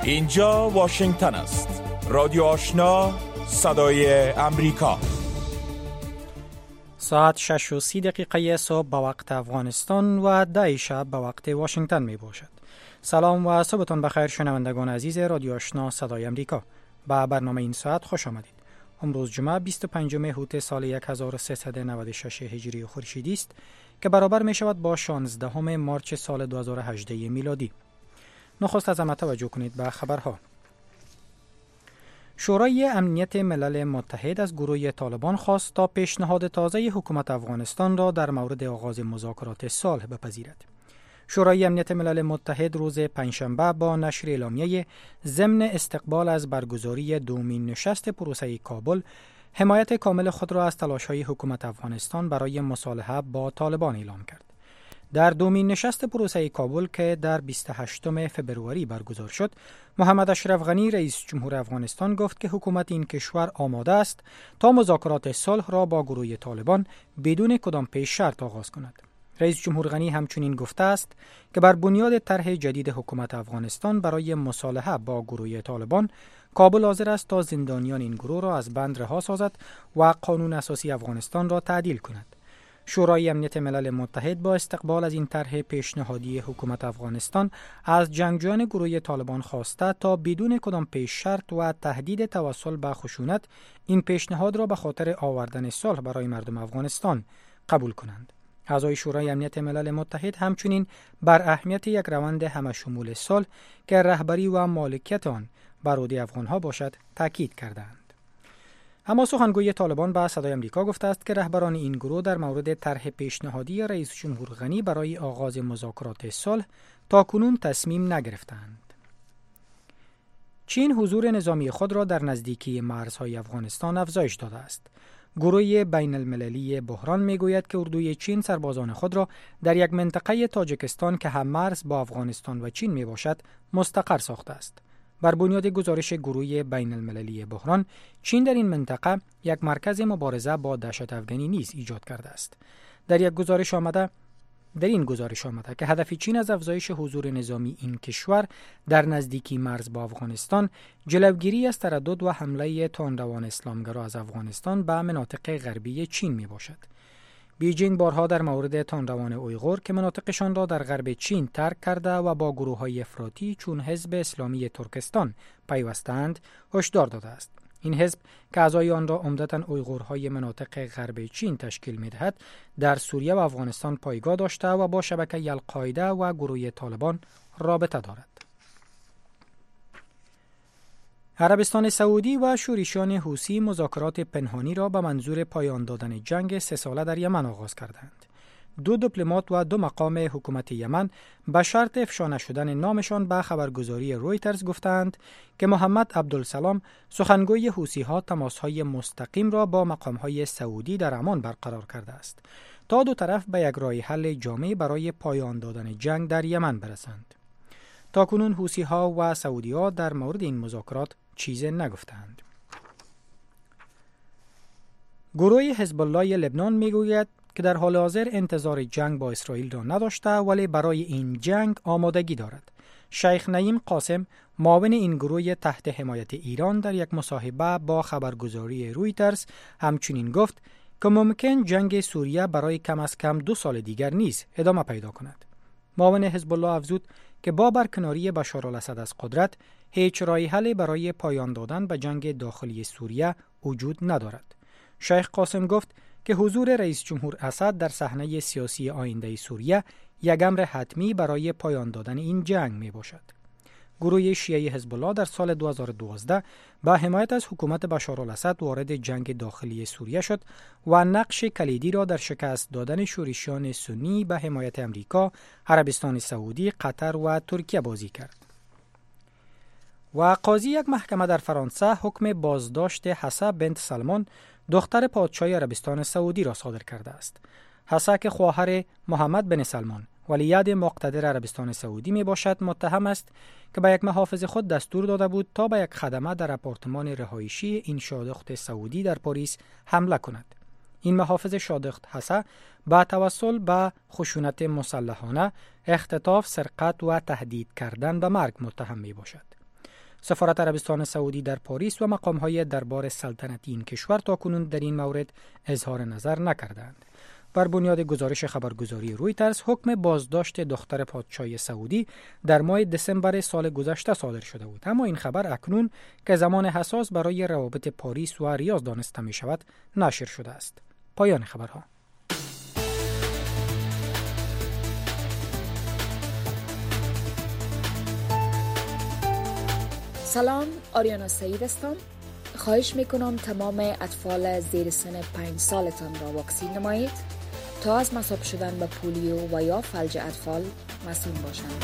اینجا واشنگتن است. رادیو آشنا، صدای امریکا. ساعت 6:30 صبح به وقت افغانستان و 10 شب به وقت واشنگتن می باشد. سلام و صبحتون بخیر شنوندگان عزیز رادیو آشنا صدای امریکا. به برنامه این ساعت خوش آمدید. امروز جمعه 25 هوت سال 1396 هجری خورشیدی است که برابر می شود با 16 مارچ سال 2018 میلادی. نخست از همه توجه کنید به خبرها. شورای امنیت ملل متحد از گروه طالبان خواست تا پیشنهاد تازه حکومت افغانستان را در مورد آغاز مذاکرات صلح بپذیرد. شورای امنیت ملل متحد روز پنجشنبه با نشر اعلامیه ضمن استقبال از برگزاری دومین نشست پروسه کابل حمایت کامل خود را از تلاش‌های حکومت افغانستان برای مصالحه با طالبان اعلام کرد. در دومین نشست پروسه کابل که در 28 فبروری برگزار شد، محمد اشرف غنی رئیس جمهور افغانستان گفت که حکومت این کشور آماده است تا مذاکرات صلح را با گروه طالبان بدون کدام پیش شرط آغاز کند. رئیس جمهور غنی همچنین گفته است که بر بنیاد طرح جدید حکومت افغانستان برای مصالحه با گروه طالبان، کابل حاضر است تا زندانیان این گروه را از بند رها سازد و قانون اساسی افغانستان را تعدیل کند. شورای امنیت ملل متحد با استقبال از این طرح پیشنهادی حکومت افغانستان از جنگجویان گروه طالبان خواسته تا بدون کدام پیش شرط و تهدید توسل به خشونت این پیشنهاد را به خاطر آوردن صلح برای مردم افغانستان قبول کنند. اعضای شورای امنیت ملل متحد همچنین بر اهمیت یک روند همه‌شمول صلح که رهبری و مالکیت آن بر عهده افغان‌ها باشد تاکید کردند. اما سخنگوی طالبان به صدای امریکا گفته است که رهبران این گروه در مورد طرح پیشنهادی رئیس جمهور غنی برای آغاز مذاکرات صلح تاکنون تصمیم نگرفتند. چین حضور نظامی خود را در نزدیکی مرزهای افغانستان افزایش داده است. گروه بین المللی بحران میگوید که اردوی چین سربازان خود را در یک منطقه تاجیکستان که هم مرز با افغانستان و چین می باشد مستقر ساخته است. بر بنیاد گزارش گروه بین المللی بحران، چین در این منطقه یک مرکز مبارزه با دهشت افغانی نیز ایجاد کرده است. در این گزارش آمده که هدف چین از افزایش حضور نظامی این کشور در نزدیکی مرز با افغانستان، جلوگیری از تردد و حمله تندروان اسلامگرا از افغانستان به مناطق غربی چین می باشد. بیجینگ بارها در مورد تندروان اویغور که مناطقشان را در غرب چین ترک کرده و با گروه‌های افراطی چون حزب اسلامی ترکستان پیوستند، هشدار داده است. این حزب که اعضای آن را عمدتاً اویغورهای مناطق غرب چین تشکیل می‌دهد، در سوریه و افغانستان پایگاه داشته و با شبکه القاعده و گروه طالبان رابطه دارد. عربستان سعودی و شورشیان حوثی مذاکرات پنهانی را به منظور پایان دادن جنگ 3 ساله در یمن آغاز کردند. 2 دیپلمات و 2 مقام حکومت یمن به شرط افشا نشدن نامشان به خبرگزاری رویترز گفتند که محمد عبدالسلام سخنگوی حوثی‌ها تماس‌های مستقیم را با مقام‌های سعودی در عمان برقرار کرده است تا دو طرف به یک راه حل جامع برای پایان دادن جنگ در یمن برسند. تاکنون حوثی‌ها و سعودی‌ها در مورد این مذاکرات چیزی نگفتند. گروه حزب الله لبنان میگوید که در حال حاضر انتظار جنگ با اسرائیل را نداشته ولی برای این جنگ آمادگی دارد. شیخ نعیم قاسم معاون این گروه تحت حمایت ایران در یک مصاحبه با خبرگزاری رویترز همچنین گفت که ممکن جنگ سوریه برای کم از کم 2 سال دیگر نیز ادامه پیدا کند. معاون حزب الله افزود که با برکناری بشارالاسد از قدرت هیچ راه حلی برای پایان دادن به جنگ داخلی سوریه وجود ندارد. شیخ قاسم گفت که حضور رئیس جمهور اسد در صحنه سیاسی آینده سوریه یک امر حتمی برای پایان دادن این جنگ می باشد. گروه شیعه حزب الله در سال 2012 با حمایت از حکومت بشارالاسد وارد جنگ داخلی سوریه شد و نقش کلیدی را در شکست دادن شورشیان سنی به حمایت امریکا، عربستان سعودی، قطر و ترکیه بازی کرد. و قاضی یک محکمه در فرانسه حکم بازداشت حسا بنت سلمان دختر پادشاه عربستان سعودی را صادر کرده است. حسا که خواهر محمد بن سلمان ولیعهد مقتدر عربستان سعودی می باشد، متهم است که به یک محافظ خود دستور داده بود تا به یک خدمه در آپارتمان رهایشی این شادخت سعودی در پاریس حمله کند. این محافظ شادخت حسا با توسل به خشونت مسلحانه، اختطاف، سرقت و تهدید کردن به مرگ متهم می باشد. سفارت عربستان سعودی در پاریس و مقام‌های دربار سلطنتی این کشور تاکنون در این مورد اظهار نظر نکردند. بر بنیاد گزارش خبرگزاری رویترز، حکم بازداشت دختر پادشاه سعودی در ماه دسامبر سال گذشته صادر شده بود، اما این خبر اکنون که زمان حساس برای روابط پاریس و ریاض دانسته می شود نشر شده است. پایان خبرها. سلام، آریانا سعید هستم. خواهش میکنم تمام اطفال زیر سن 5 سالتان را واکسین نمایید تا از مصاب شدن به پولیو و یا فلج اطفال مسئول باشند.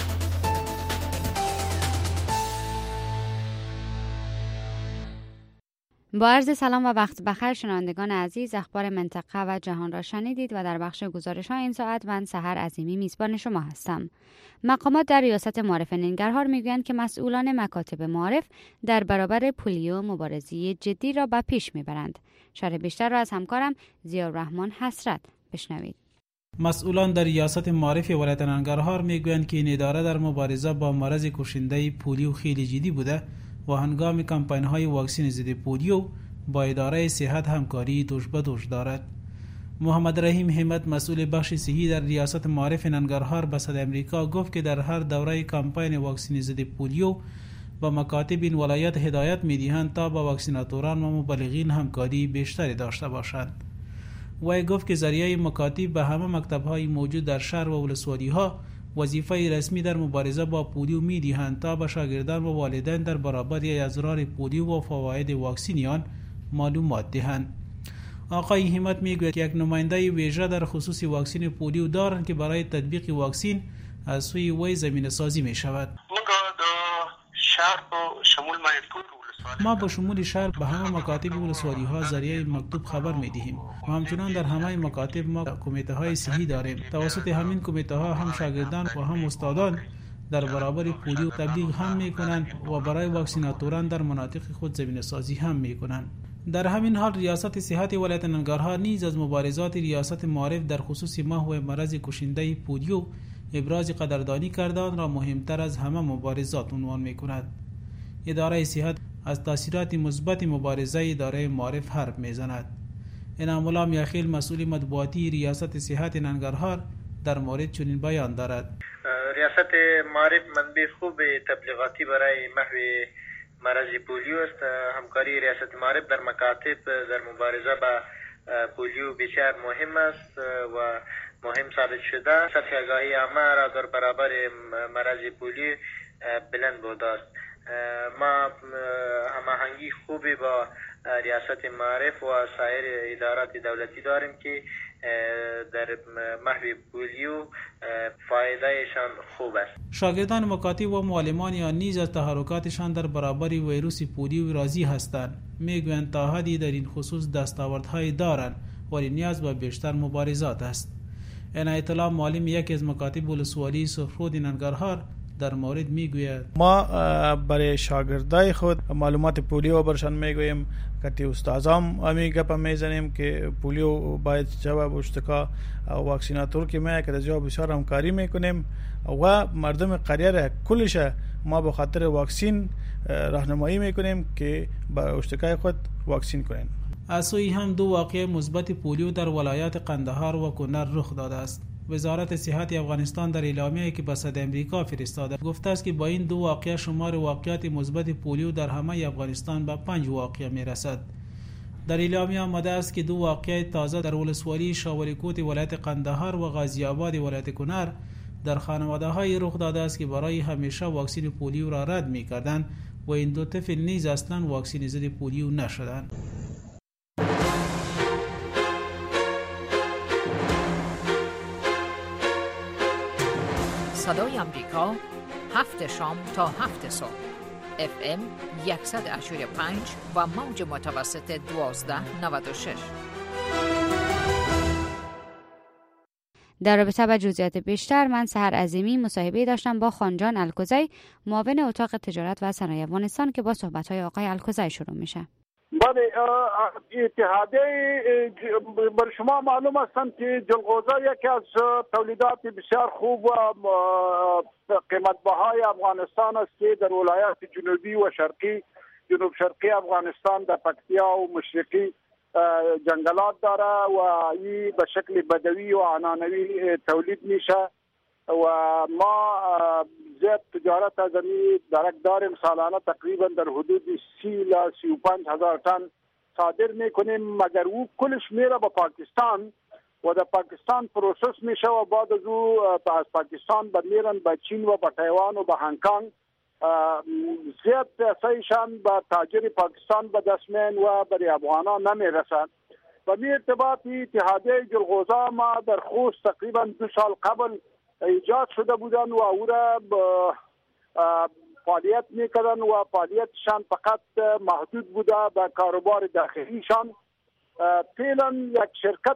با عرض سلام و وقت بخیر شنوندگان عزیز، اخبار منطقه و جهان را شنیدید و در بخش گزارش ها این ساعت من سحر عظیمی میزبان شما هستم. مقامات در ریاست معارف ننگرهار میگویند که مسئولان مکاتب معارف در برابر پولیو مبارزه جدی را به پیش میبرند. شرح بیشتر را از همکارم ضیاءالرحمن حسرت بشنوید. مسئولان در ریاست معارف ولایت ننگرهار میگویند که این اداره در مبارزه با مرض کشنده پولیو خیلی جدی بوده و هنگام کمپاین‌های واکسین ضد پولیو با اداره صحت همکاری دوش به دوش دارد. محمد رحیم همت، مسئول بخش صحی در ریاست معارف ننگرهار به صدای امریکا گفت که در هر دوره کمپاین واکسین ضد پولیو با مکاتب این ولایت هدایت می‌دهند تا با واکسیناتوران و مبلغین همکاری بیشتری داشته باشند. وی گفت که ذریعه مکاتب به همه مکتب‌های موجود در شهر و ولسوالی‌ها وظیفه رسمی در مبارزه با پولیو می‌دهند تا به شاگردان و والدین در برابر اضرار پولیو و فواید واکسین آن معلومات دهند. آقای همت میگوید که یک نماینده ویژه در خصوص واکسین پولیو دارند که برای تطبیق واکسین از سوی وی زمینه سازی می شود. ما با شمول شهر به همه مکاتب ولسوالی ها ذریعه مکتوب خبر می دهیم و همچنان در همه مکاتب ما کمیته های صحی داریم. توسط همین کمیته ها هم شاگردان و هم استادان در برابر پولیو تبلیغ هم می کنند و برای واکسیناتوران در مناطق خود زمینه سازی هم می کنند. در همین حال ریاست صحت ولایت ننگرهار نیز از مبارزات ریاست معارف در خصوص محو مرض کشنده پولیو ابراز قدردانی کردند را مهمتر از همه مبارزات عنوان می کند. اداره صحت از تاثیرات مثبت مبارزه اداره معارف حرف می زند. انعام الله میاخیل، مسئول مطبوعاتی ریاست صحت ننگرهار، در مورد چنین بیان دارد. ریاست معارف منبع خوب تبلیغاتی برای محو مرض پولیو است. همکاری ریاست معارف در مکاتب در مبارزه با پولیو بسیار مهم است و مهم ثابت شده. سطح آگاهی عامه را در برابر مرض پولیو بلند بوده است. ما هماهنگی خوبی با ریاست معارف و سایر ادارات دولتی داریم که در محو پولیو فایدهشان خوب است. شاگردان مکاتب و معلمان آن نیز از تحرکاتشان در برابر ویروس پولیو راضی هستند. میگویند تا حدی در این خصوص دستاوردهای دارند ولی نیاز به بیشتر مبارزات است. عنایت الله معلم یکی از مکاتب ولسوالی سرخرود ننگرهار در مورد میگوید ما برای شاگردای خود معلومات پولیو برشان میگوییم که استادام امی گپ میزنیم که پولیو باید جواب اشتکا واکسیناتور که ما که در جواب بسیار همکاری میکنیم و مردم قریه را کلش ما به خاطر واکسین راهنمایی میکنیم که با اشتکای خود واکسین کنیم. از سوی هم دو واقعه مثبت پولیو در ولایات قندهار و کنر رخ داده است. وزارت صحت افغانستان در اعلامیه‌ای که به صدای امریکا فرستاده گفته است که با این دو واقعه شمار واقعات مثبت پولیو در همه افغانستان به 5 واقعه میرسد. در اعلامیه آمده است که دو واقعه تازه در ولسوالی شاولیکوت ولایت قندهار و غازی آباد ولایت کنر در خانواده‌های رخ داده است که برای همیشه واکسن پولیو را رد می‌کردند و این دو طفل نیز اصلاً واکسن ضد پولیو نشدند. صدای امریکا 7 شام تا 7 صبح FM 100.5 و موج متوسط 1296. در رابطه با جزئیات بیشتر من سحر عظیمی مصاحبه داشتم با خانجان الکوزی، معاون اتاق تجارت و صنایع افغانستان که با صحبت‌های آقای الکوزی شروع میشه. بله، اتحادیه بر شما معلوم است که جلغوزه یکی از تولیدات بسیار خوب و قیمت بهای افغانستان است که در ولایات جنوبی و جنوب شرقی افغانستان در پکتیا و مشرقی جنگلات داره و این به شکل بدوی و عنعنوی تولید میشه و ما زیاد تجارت از این درک داریم. سالانه تقریبا در حدود 30 تا 35 هزار تن صادر میکنیم، مگر او کلش میره به پاکستان و در پاکستان پروسس میشه و بعد از او از پاکستان میرن به چین و به تایوان و به هنگ کنگ. زیاد پیسه‌شان به تاجر پاکستان به دست میان و برای افغانان نمیرسند. و می ارتباطی اتحادیه جلغوزه ما در خوست تقریبا 2 سال قبل ایجاد شده بودن و او را فعالیت میکردن و فعالیتشان فقط محدود بوده به کاروبار داخلیشان. فعلا یک شرکت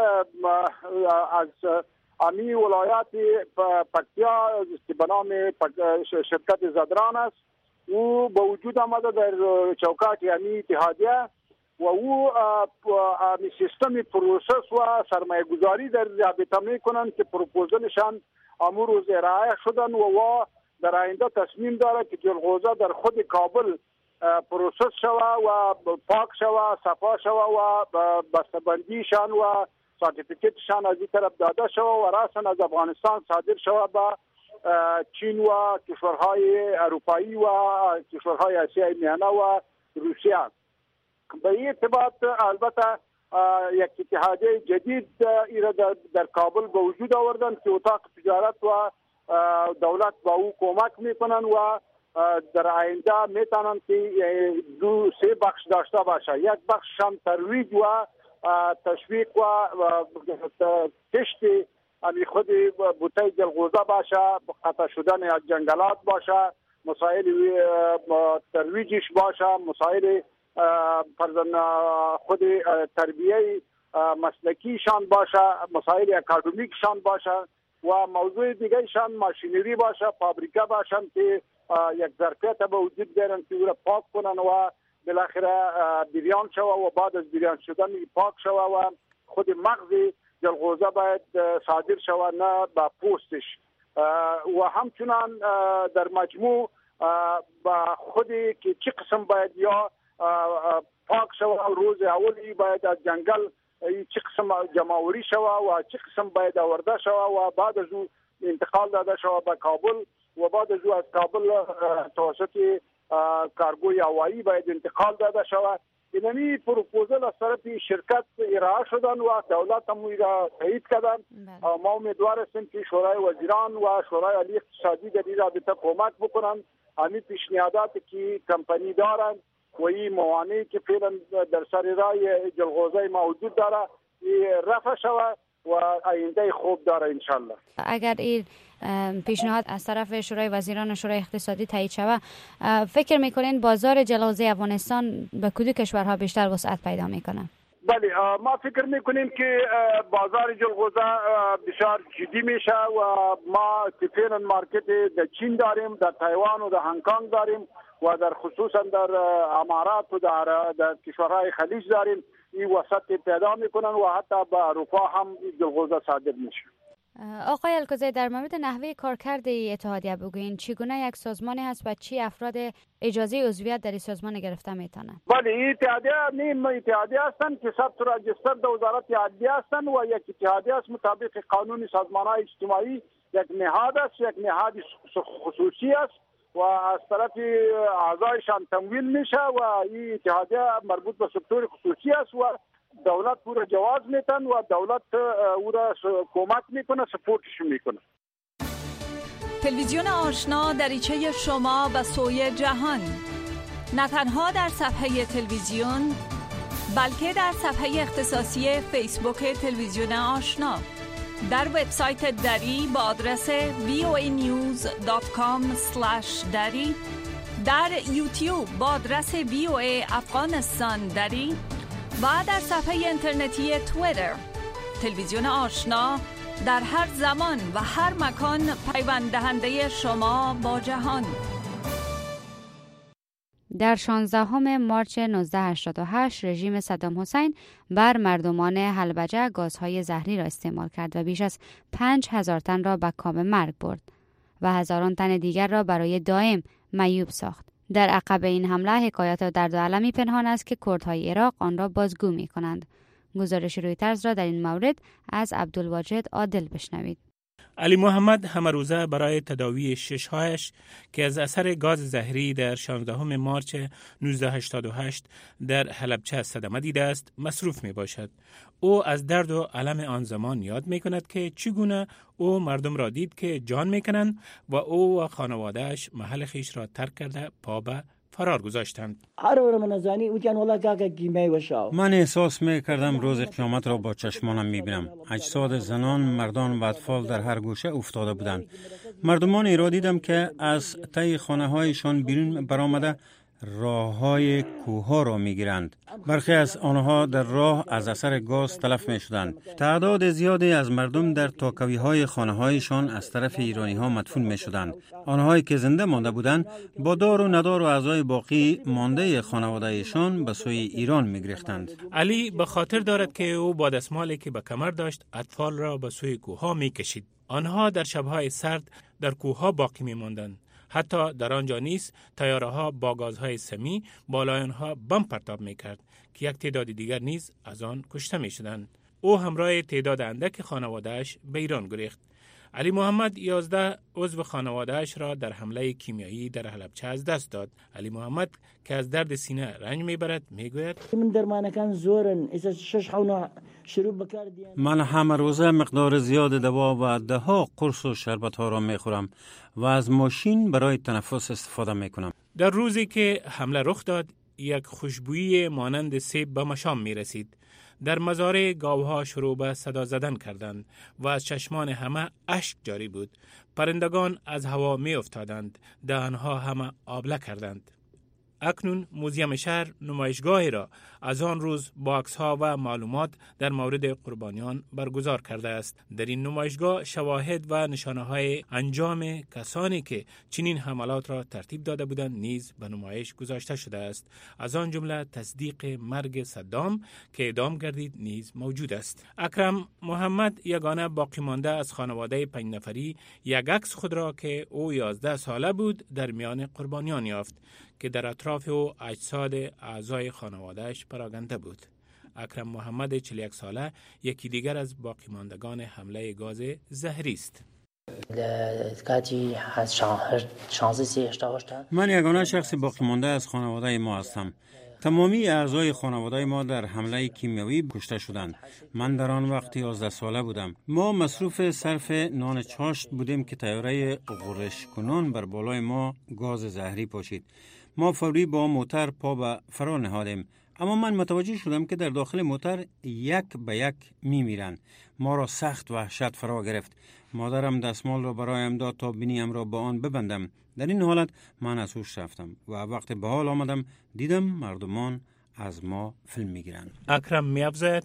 از امی ولایات پکتیا به نام شرکت زدران است، او به وجود آمده در چوکات امی اتحادیه و او سیستم پروسس و سرمایه گذاری در رابطه میکنند که پروپوزلشان امور روز ارائه شدن و در آینده تصمیم داره که جلغوزه در خود کابل پروسس شوه و پاک شوه، صفا شوه و بسته‌بندیشان و سرتیفیکیتشان از این طرف داده شوه و راسن از افغانستان صادر شوه به چین و کشورهای اروپایی و کشورهای آسیای میانه و روسیه. به این ارتباط البته یک اتحادیه جدید ایره در کابل به وجود آوردن که اتاق تجارت و دولت با او کمک میکنن و در آینده میتونن که 2-3 بخش داشته باشه. یک بخششان ترویج و تشویق و کشت خود بوته جلغوزه باشه، قطع شدن از جنگلات باشه، مسائل ترویجش باشه، مسائل فرزن خود تربیه مسلکیشان باشه، مسائل اکادمیکشان باشه و موضوع دیگه شان ماشینری باشه، فابریکه باشن که یک ظرفیت به وجود بیارن که او را پاک کنن و بالاخره بریان شوه و بعد از بریان شدن پاک شوه و خود مغز جلغوزه باید صادر شوه نه به پوستش. و همچنان در مجموع با خودی که چه قسم باید یا پاک شوه روز اولی باید از جنگل چه قسم جمعوری شوه و چه قسم باید آورده شوه و بعد از او انتقال داده شوه به کابل و بعد از او از کابل توسط کارگوی هوایی باید انتقال داده شوه. اینمی پروپوزل از طرف شرکت ارائه شدن و دولت هم را تایید کردن. ما امیدوار هستیم که شورای وزیران و شورای عالی اقتصادی در این رابطه کمک بکنن. همین پیشنهادات که کمپانی دارن و این موانعی که فعلا در سر راه جلغوزه موجود داره رفع شوه و آینده خوب داره انشالله. اگر این پیشنهاد از طرف شورای وزیران و شورای اقتصادی تایید شود، فکر میکنین بازار جلغوزه افغانستان به کدوم کشورها بیشتر وسعت پیدا میکنه؟ بله، ما فکر میکنیم که بازار جلغوزه بسیار جدی میشه و ما فعلا مارکت در چین داریم، در تایوان و در هنگ کنگ داریم و در خصوصا در امارات و در کشورهای خلیج داریم. این وسط پیدا میکنن و حتی به اروپا هم جلغوزه صادر میشه. آقای الکوزی، در مورد نحوه کارکرد اتحادیه بگوین، چگونه یک سازمانی هست و چی افراد اجازه عضویت در این سازمان گرفته میتونن؟ بله، این اتحادیه نیم اتحادیه هستند که ثبت راجستر در وزارت عدلیه هستند و یک اتحادیه است مطابق قانون سازمان‌های اجتماعی. یک نهاد است، یک نهاد خصوصی است و از طرف اعضایشان تمویل میشه و این اتحادیه مربوط به سکتور خصوصی است و دولت پورا جواز میتن و دولت او را کمک میکنه، سپورتش میکنه. تلویزیون آشنا دریچه شما به سوی جهان، نه تنها در صفحه تلویزیون بلکه در صفحه اختصاصی فیسبوک تلویزیون آشنا، در وبسایت دری با آدرس voanews.com/dari، در یوتیوب با آدرس VOA افغانستان دری و در صفحه اینترنتی توییتر. تلویزیون آشنا در هر زمان و هر مکان پیوند دهنده شما با جهان. در 16 مارچ 1988 رژیم صدام حسین بر مردمان حلبجه گازهای زهری را استعمال کرد و بیش از 5000 تن را به کام مرگ برد و هزاران تن دیگر را برای دائم معیوب ساخت. در عقب این حمله حکایات درد و المی پنهان است که کردهای عراق آن را بازگو می کنند. گزارش رویترز را در این مورد از عبدالواجد عادل بشنوید. علی محمد همه روزه برای تداوی ششهایش که از اثر گاز زهری در 16 مارچ 1988 در حلبچه صدمه دیده است مصروف می باشد. او از درد و الم آن زمان یاد می کند که چگونه او مردم را دید که جان می کنند و او و خانوادهش محل خیش را ترک کرده پا به فرار گذاشتند. من احساس می کردم روز قیامت را با چشمانم می بینم. اجساد زنان، مردان و اطفال در هر گوشه افتاده بودند. مردمانی را دیدم که از ته خانه هایشان بیرون برآمده راه های کوه ها را می گیرند. برخی از آنها در راه از اثر گاز تلف می شدند. تعداد زیادی از مردم در تاکوی های خانه هایشان از طرف ایرانی ها مدفون می شدند. آنهایی که زنده مانده بودند با دار و ندار و اعضای باقی مانده خانواده‌شان به سوی ایران می گریختند. علی به خاطر دارد که او با دستمالی که به کمر داشت اطفال را به سوی کوه ها می کشید. آنها در شب‌های سرد در کوه ها باقی می ماندند. حتی در آنجا نیز طیاره ها با گازهای سمی بالای آنها بم پرتاب می کرد که یک تعداد دیگر نیز از آن کشته می شدند. او همراه تعداد اندک خانواده‌اش به ایران گریخت. علی محمد 11 عضو خانواده‌اش را در حمله کیمیایی در حلبچه از دست داد. علی محمد که از درد سینه رنج میبرد میگوید من همه روزه مقدار زیاد دوا و دهها قرص و شربت ها را میخورم و از ماشین برای تنفس استفاده میکنم. در روزی که حمله رخ داد یک خوشبویی مانند سیب به مشام میرسید. در مزارع گاوها شروع به صدا زدن کردند و از چشمان همه اشک جاری بود. پرندگان از هوا می افتادند، دهانها همه آبله کردند. اکنون موزیم شهر نمایشگاهی را از آن روز با عکس‌ها و معلومات در مورد قربانیان برگزار کرده است. در این نمایشگاه شواهد و نشانه‌های انجام کسانی که چنین حملات را ترتیب داده بودند نیز به نمایش گذاشته شده است. از آن جمله تصدیق مرگ صدام که اعدام گردید نیز موجود است. اکرم محمد یگانه باقی مانده از خانواده 5 نفری یک عکس خود را که او 11 ساله بود در میان قربانیان یافت که در اطراف او اجساد اعضای خانواده‌اش پراگنده بود. اکرم محمد 41 ساله یکی دیگر از باقی ماندگان حمله گاز زهری است. من یگانه شخص باقی مانده از خانواده ما هستم. تمامی اعضای خانواده ما در حمله کیمیایی کشته شدند. من در آن وقت 11 ساله بودم. ما مصروف صرف نان چاشت بودیم که طیاره غرش کنان بر بالای ما گاز زهری پاشید. ما فوری با موتر پا به فرار نهادیم. اما من متوجه شدم که در داخل موتر یک به یک میمیرند. ما را سخت وحشت فرا گرفت. مادرم دستمال را برایم داد تا بینیم را با آن ببندم. در این حالت من از هوش رفتم و وقتی به حال آمدم دیدم مردمان از ما فیلم میگیرند. اکرم می‌افزاید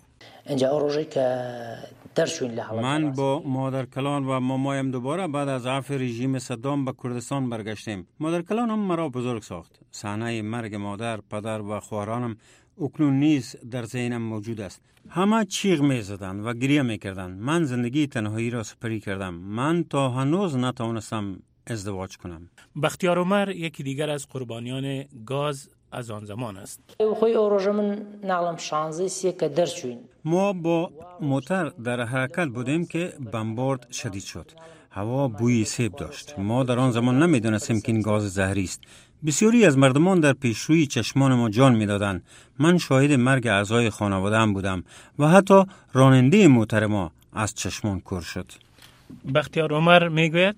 من با مادر کلان و مامایم دوباره بعد از عفو رژیم صدام به کردستان برگشتیم. مادر کلان هم مرا بزرگ ساخت. صحنه مرگ مادر، پدر و خواهرانم اکنون نیز در ذهنم موجود است. همه چیغ می‌زدند و گریه می‌کردند. من زندگی تنهایی را سپری کردم. من تا هنوز نتوانستم ازدواج کنم. بختیار عمر یکی دیگر از قربانیان گاز از آن زمان است. ما با موتر در حرکت بودیم که بمبارد شدید شد. هوا بوی سیب داشت. ما در آن زمان نمی‌دانستیم که این گاز زهری است. بسیاری از مردمان در پیشروی چشمان ما جان می‌دادند. من شاهد مرگ اعضای خانواده‌ام بودم و حتی راننده موتر ما از چشمان کور شد. بختیار عمر میگوید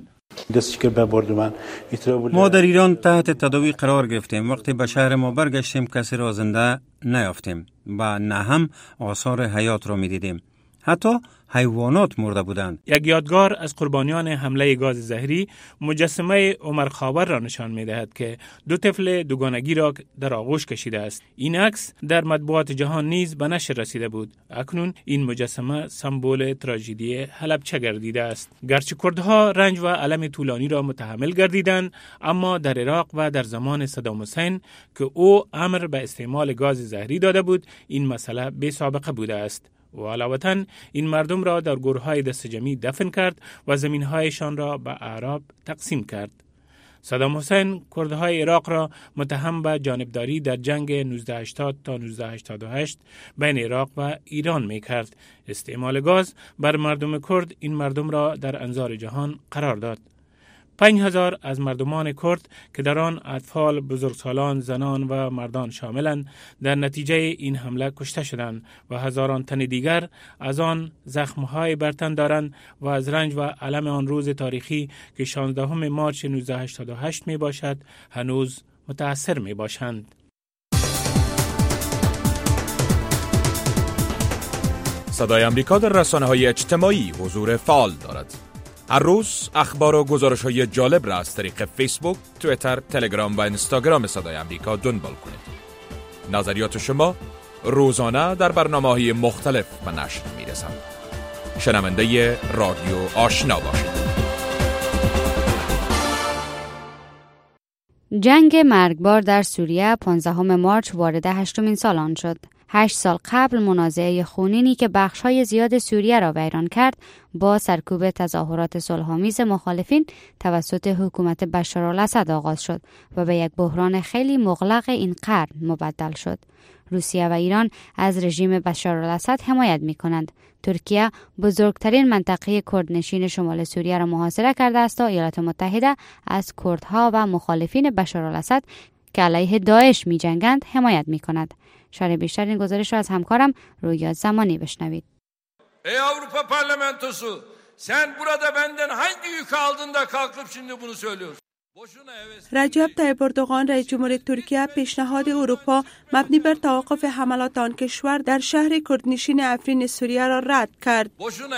ما در ایران تحت تداوی قرار گرفتیم. وقتی به شهر ما برگشتیم کسی را زنده نیافتیم و نه هم آثار حیات را می دیدیم. حتی حیوانات مرده بودند. یک یادگار از قربانیان حمله گاز زهری مجسمه عمر خاور را نشان می‌دهد که دو طفل دوگانگی را در آغوش کشیده است. این عکس در مطبوعات جهان نیز به نشر رسیده بود. اکنون این مجسمه سمبل تراژدی حلبچه گردیده است. گرچه کردها رنج و الم طولانی را متحمل گردیدند، اما در عراق و در زمان صدام حسین که او امر به استعمال گاز زهری داده بود، این مسئله بی سابقه بوده است. و علاوه این مردم را در گورهای دست جمعی دفن کرد و زمینهایشان را به اعراب تقسیم کرد. صدام حسین کردهای عراق را متهم به جانبداری در جنگ 1980 تا 1988 بین عراق و ایران می کرد. استعمال گاز بر مردم کرد این مردم را در انظار جهان قرار داد. 5000 از مردمان کرد که در آن اطفال، بزرگسالان، زنان و مردان شاملند در نتیجه این حمله کشته شدند و هزاران تن دیگر از آن زخم‌های بر تن دارند و از رنج و الم آن روز تاریخی که 16 مارچ 1988 می باشد هنوز متأثر می باشند. صدای آمریکا در رسانه‌های اجتماعی حضور فعال دارد. هر روز اخبار و گزارش‌های جالب را از طریق فیسبوک، توییتر، تلگرام و اینستاگرام صدای آمریکا دنبال کنید. نظریات شما روزانه در برنامه‌های مختلف به نشر می‌رسند. شنونده رادیو آشنا باشید. جنگ مرگبار در سوریه 15 مارچ وارد 8مین سال آن شد. 8 سال قبل منازعه خونینی که بخش‌های زیاد سوریه را ویران کرد با سرکوب تظاهرات صلح‌آمیز مخالفین توسط حکومت بشارالاسد آغاز شد و به یک بحران خیلی مغلق این قرن مبدل شد. روسیه و ایران از رژیم بشارالاسد حمایت می‌کنند. ترکیه بزرگترین منطقه کردنشین شمال سوریه را محاصره کرده است تا ایالات متحده از کردها و مخالفین بشارالاسد که علیه داعش می‌جنگند حمایت می‌کند. شرح بیشتر این گزارش را از همکارم رویا زمانی بشنوید. Ey Avrupa Parlamentosu, sen burada benden hangi yük aldın da kalkıp şimdi bunu söylüyorsun? رجب طیب اردوغان رئیس جمهور ترکیه پیشنهاد اروپا مبنی بر توقف حملات آن کشور در شهر کردنشین افرین سوریه را رد کرد.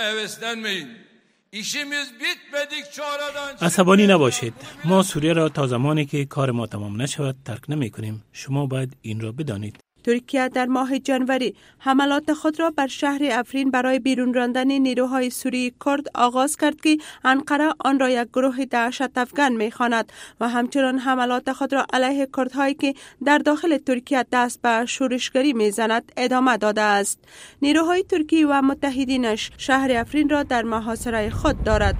عصبانی نباشید. ما سوریه را تا زمانی که کار ما تمام نشود ترک نمی کنیم. شما باید این را بدانید. ترکیه در ماه جنوری حملات خود را بر شهر افرین برای بیرون راندن نیروهای سوری کرد آغاز کرد که انقره آن را یک گروه دهشت افکن می‌خواند و همچنان حملات خود را علیه کردهایی که در داخل ترکیه دست به شورشگری می‌زند ادامه داده است. نیروهای ترکی و متحدینش شهر افرین را در محاصره خود دارد.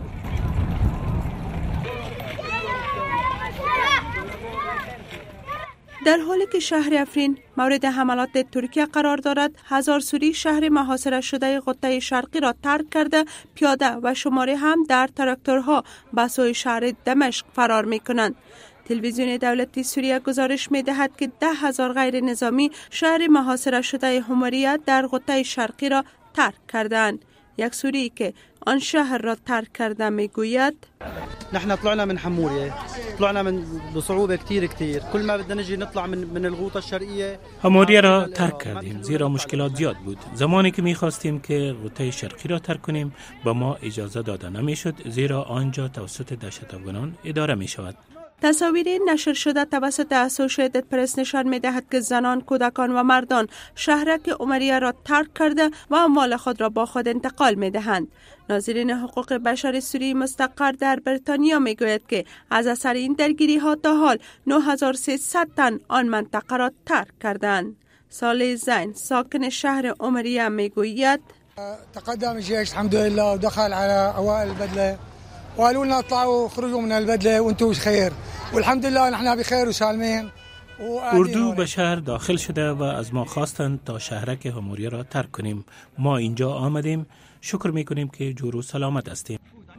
در حالی که شهر افرین مورد حملات ترکیه قرار دارد، هزار سوری شهر محاصره شده غوطه شرقی را ترک کرده پیاده و شماری هم در تراکتورها به سوی شهر دمشق فرار می کنند. تلویزیون دولتی سوریه گزارش می دهد که 10,000 غیر نظامی شهر محاصره شده حمریه در غوطه شرقی را ترک کردند. یک سوری که آن شهر را ترک کرده میگوید نحن طلعنا من حمورية طلعنا من بصعوبة كتير كل ما بدنا نجي نطلع من الغوطة الشرقية. حموریه را ترک کردیم زیرا مشکلات زیاد بود. زمانی که می‌خواستیم که غوطه شرقی را ترک کنیم به ما اجازه داده نمی‌شد زیرا آنجا توسط دهشت افغانان اداره می‌شود. تصاویری نشر شده توسط اسوسییتد پرس نشان می‌دهد که زنان، کودکان و مردان شهرک عمریه را ترک کرده و اموال خود را با خود انتقال می‌دهند. ناظرین حقوق بشر سوری مستقر در بریتانیا میگوید که از اثر این درگیری‌ها تا حال 9300 تن آن منطقه را ترک کردند. صالح زین ساکن شهر عمریه میگوید تقدم الجيش الحمد لله ودخل على اوائل البدله وقالوا لنا اطلعوا خرجوا من البدله وانتم بخير والحمد لله نحن بخير وسالمين. اردو به شهر داخل شده و از ما خواستند تا شهرک حموریه را ترک کنیم. ما اینجا آمدیم. شکر میکنیم که جور و سلامت هستیم.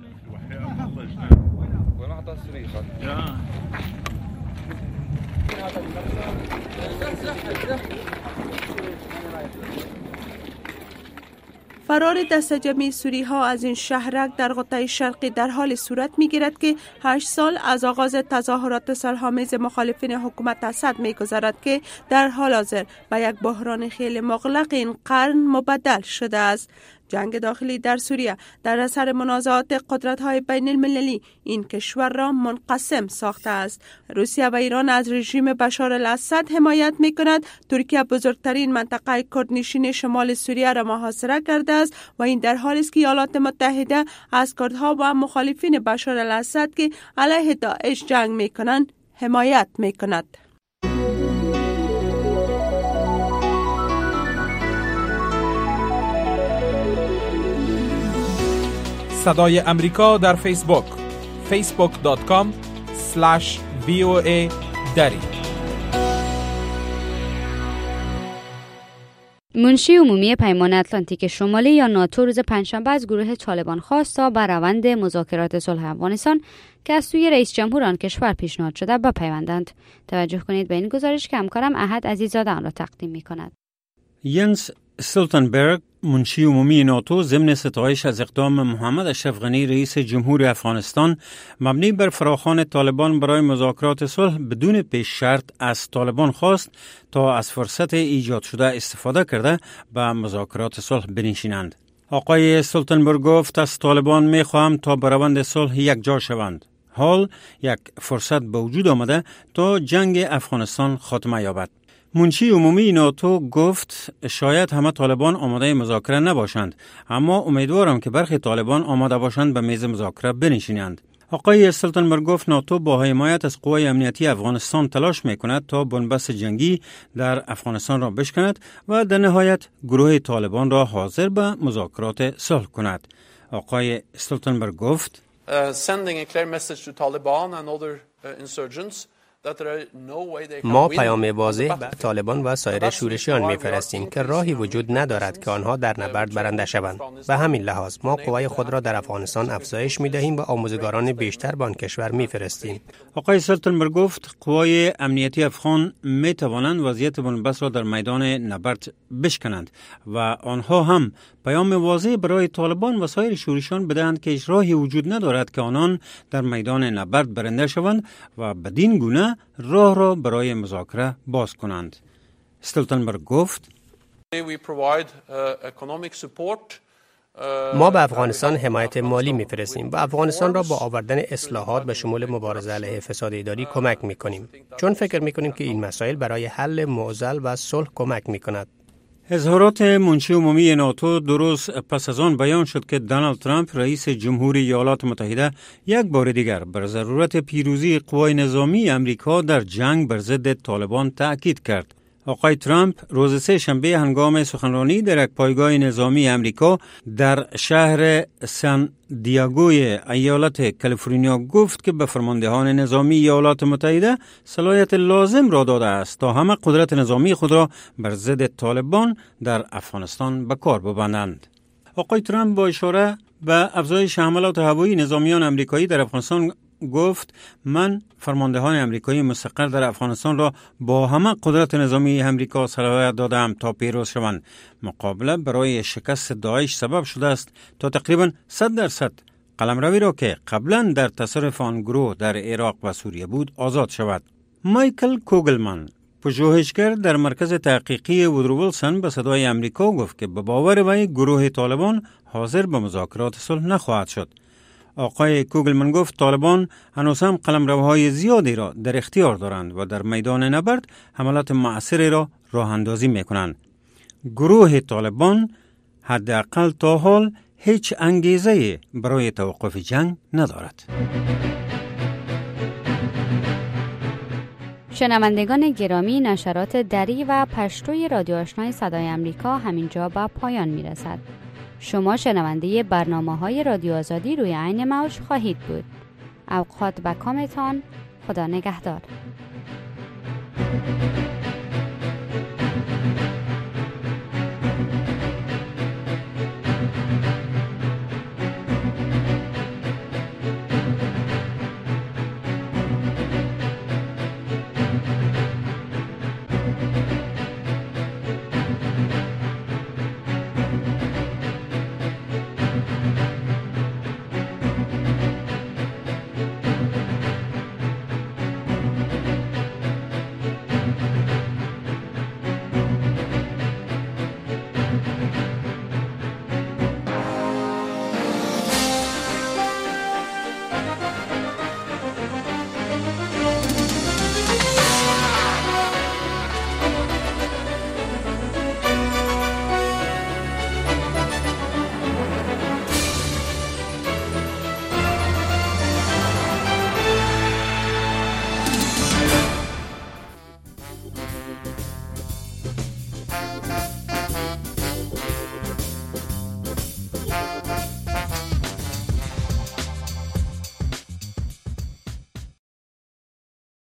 فرار دست جمعی سوری ها از این شهرک در غوطه شرقی در حال صورت می گیرد که 8 سال از آغاز تظاهرات صلح‌آمیز مخالفین حکومت اسد می گذرد که در حال حاضر به یک بحران خیلی مغلق این قرن مبدل شده است. جنگ داخلی در سوریه در اثر منازعات قدرت‌های بین المللی این کشور را منقسم ساخته است. روسیه و ایران از رژیم بشار الاسد حمایت می‌کند. ترکیه بزرگترین منطقه کردنشین شمال سوریه را محاصره کرده است و این در حالی است که ایالات متحده از کردها و مخالفین بشار الاسد که علیه داعش جنگ می‌کنند حمایت می‌کند. صدای امریکا در فیسبوک facebook.com/VOA دری. منشی عمومی پیمان اتلانتیک شمالی یا ناتو روز پنجشنبه از گروه طالبان خواست تا بر روند مذاکرات صلح افغانستان که از سوی رئیس جمهور آن کشور پیشنهاد شده بپیوندند. توجه کنید به این گزارش که همکارم احد عزیزاده آن را تقدیم می‌کند. ینس استولتنبرگ منشی عمومی ناتو ضمن ستایش از اقدام محمد اشرف غنی رئیس جمهور افغانستان مبنی بر فراخوان طالبان برای مذاکرات صلح بدون پیش شرط از طالبان خواست تا از فرصت ایجاد شده استفاده کرده به مذاکرات صلح بنشینند. آقای استولتنبرگ گفت از طالبان می‌خواهم تا به روند صلح یک جا شوند. حال یک فرصت به وجود آمده تا جنگ افغانستان خاتمه یابد. منشی عمومی ناتو گفت شاید همه طالبان آماده مذاکره نباشند، اما امیدوارم که برخی طالبان آماده باشند به میز مذاکره بنشینند. آقای استولتنبرگ گفت ناتو با حمایت از قوای امنیتی افغانستان تلاش میکند تا بنبست جنگی در افغانستان را بشکند و در نهایت گروه طالبان را حاضر به مذاکرات صلح کند. آقای استولتنبرگ گفت sending a clear message to Taliban and other insurgents ما پیام واضح به طالبان و سایر شورشیان می‌فرستیم که راهی وجود ندارد که آنها در نبرد برنده شوند. به همین لحاظ ما قوای خود را در افغانستان افزایش می‌دهیم و آموزگاران بیشتر به آن کشور می‌فرستیم. آقای استولتنبرگ گفت قوای امنیتی افغان می‌توانند وضعیت بنبست را در میدان نبرد بشکنند و آنها هم پیام واضح برای طالبان و سایر شورشیان بدهند که هیچ راهی وجود ندارد که آنان در میدان نبرد برنده شوند و بدین گونه راه را برای مذاکره باز کنند. استولتنبرگ گفت ما به افغانستان حمایت مالی می‌فرستیم و افغانستان را با آوردن اصلاحات به شمول مبارزه علیه فساد اداری کمک می‌کنیم، چون فکر می‌کنیم که این مسائل برای حل معضل و صلح کمک می‌کند. اظهارات منشی عمومی ناتو 2 روز پس از آن بیان شد که دونالد ترامپ رئیس جمهوری ایالات متحده یک بار دیگر بر ضرورت پیروزی قوای نظامی امریکا در جنگ بر ضد طالبان تأکید کرد. آقای ترامپ روز سه شنبه هنگام سخنرانی در یک پایگاه نظامی امریکا در شهر سان دیاگوی ایالت کالیفرنیا گفت که به فرماندهان نظامی ایالات متحده صلاحیت لازم را داده است تا همه قدرت نظامی خود را بر ضد طالبان در افغانستان به کار ببندند. آقای ترامپ با اشاره به افزایش حملات هوایی نظامیان امریکایی در افغانستان گفت من فرماندهان امریکایی مستقر در افغانستان را با همه قدرت نظامی امریکا صلاحیت دادم تا پیروز شوند. مقابله برای شکست داعش سبب شده است تا تقریبا 100% قلمروی را که قبلا در تصرف آن گروه در عراق و سوریه بود آزاد شود. مایکل کوگلمن پژوهشگر در مرکز تحقیقی وودرو ویلسون به صدای امریکا گفت که به باور وی گروه طالبان حاضر به مذاکرات صلح نخواهد شد. آقای کوگلمن گفت طالبان هنوز هم قلمروهای زیادی را در اختیار دارند و در میدان نبرد حملات مؤثری را راه اندازی می کنند. گروه طالبان حداقل تا حال هیچ انگیزه برای توقف جنگ ندارد. شنوندگان گرامی، نشرات دری و پشتوی رادیو آشنای صدای امریکا همینجا به پایان می رسد. شما شنونده برنامه‌های رادیو آزادی روی عین موج خواهید بود. اوقات و کامتان، خدا نگهدار.